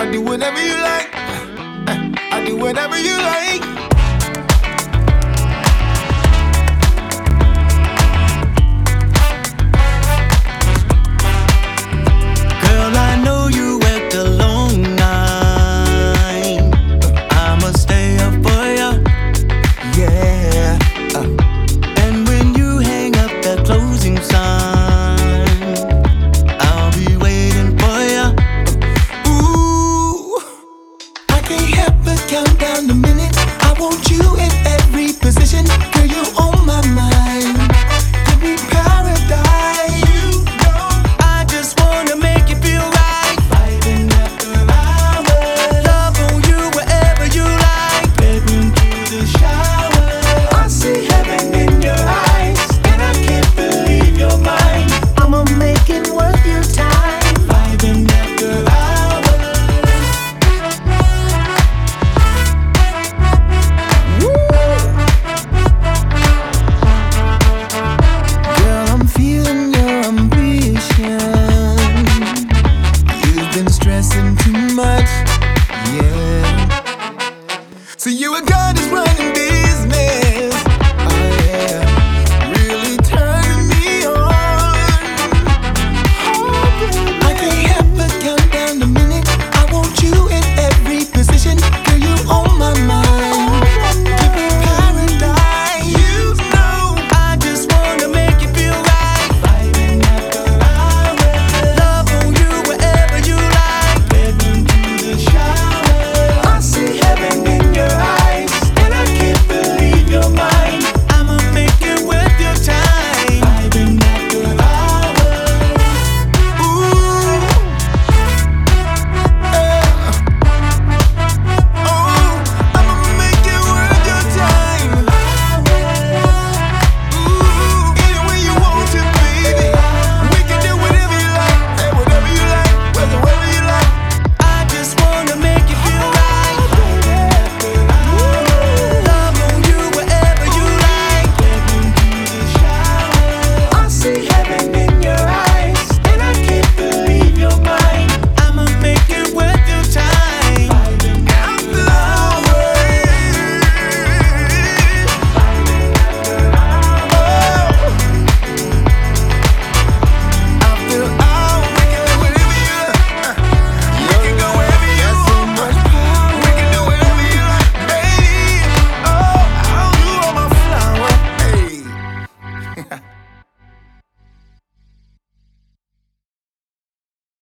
I do whatever you like. I do whatever you like. Girl, I know you worked a long night. I'ma stay up for ya. Yeah. And when you hang up that closing sign,